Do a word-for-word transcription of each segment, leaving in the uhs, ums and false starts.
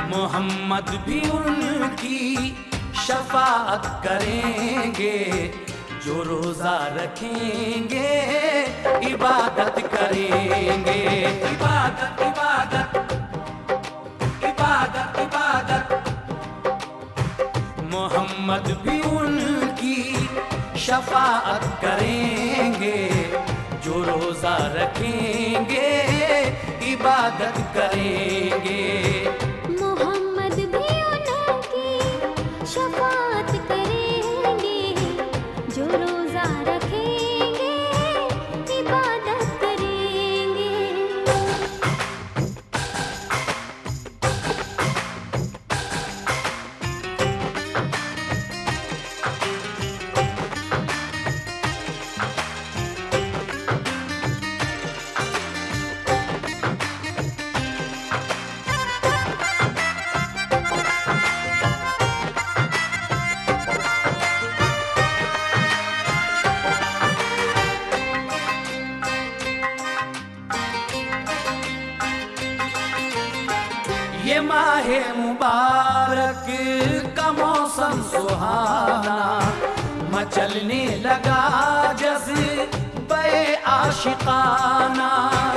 मोहम्मद भी उनकी शफाअत करेंगे, जो रोजा रखेंगे इबादत करेंगे। इबादत इबादत इबादत इबादत। मोहम्मद भी उनकी शफाअत करेंगे, जो रोजा रखेंगे इबादत करेंगे। मोहम्मद भी उनकी शफाअत करेंगे, जो रोजा रखेंगे इबादत करेंगे। ये माहे मुबारक का मौसम सुहाना, मचलने लगा जज़्बे आशिकाना।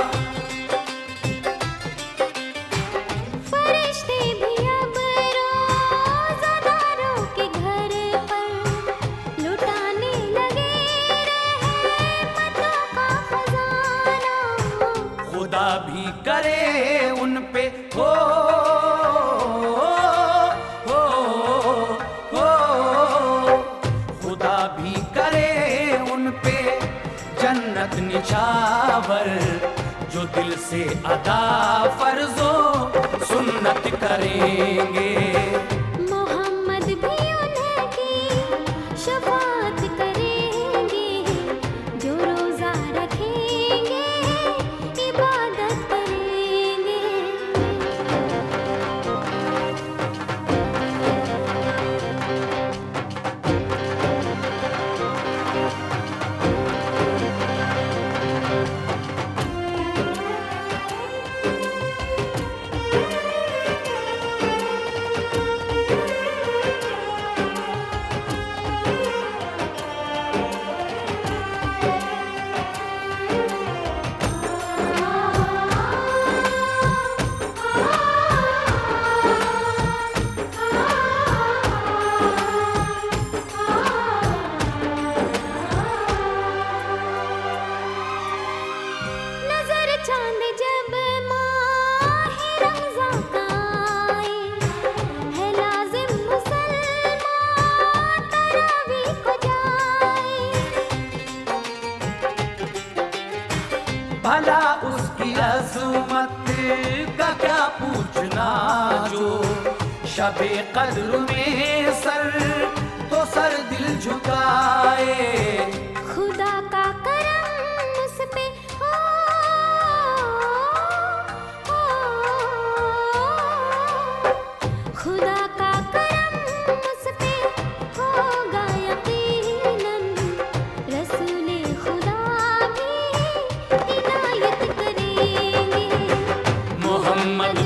फरिश्ते भी अब रोज़ादारों के घर पर लुटाने लगे रहमतों का खजाना। खुदा भी करे उन पे हो हो हो, खुदा भी करे उन पे जन्नत निछावर, जो दिल से अदा फर्जो सुन्नत करेंगे। मोहम्मद भी उनकी शफाअत करेंगे, जो रोजा रखेंगे इबादत करेंगे। नजर चांद जब माह रमज़ां का आए, है लाज़िम मुसलमान तरावीह को जाए। भला उसकी अज़मत का क्या पूछना, जो शबे कद्र में सर तो सर दिल झुकाए। खुदा का करम उस पे हो, हो, खुदा का करम उस पे होगा यकीनन। रसूले खुदा भी इनायत करेंगे। मोहम्मद